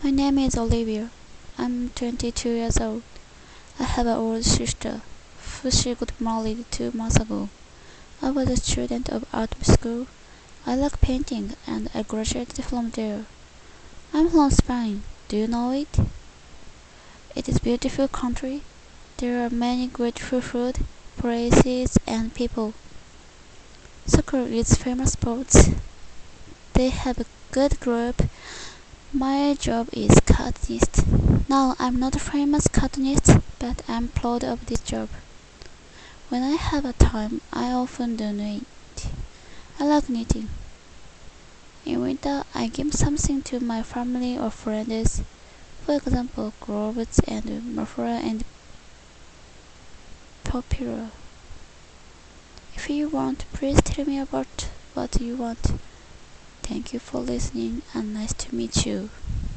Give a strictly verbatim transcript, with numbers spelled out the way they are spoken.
My name is Olivia. I'm twenty-two years old. I have an older sister who she got married two months ago. I was a student of art school. I like painting and I graduated from there. I'm from Spain. Do you know it? It is a beautiful country. There are many grateful food, places, and people. Soccer is famous sports. They have a good group. My job is cartoonist. Now I'm not a famous cartoonist, but I'm proud of this job. When I have a time, I often do knit. I like knitting. In winter, I give something to my family or friends. For example, gloves and muffler and popular. If you want, please tell me about what you want. Thank you for listening and nice to meet you.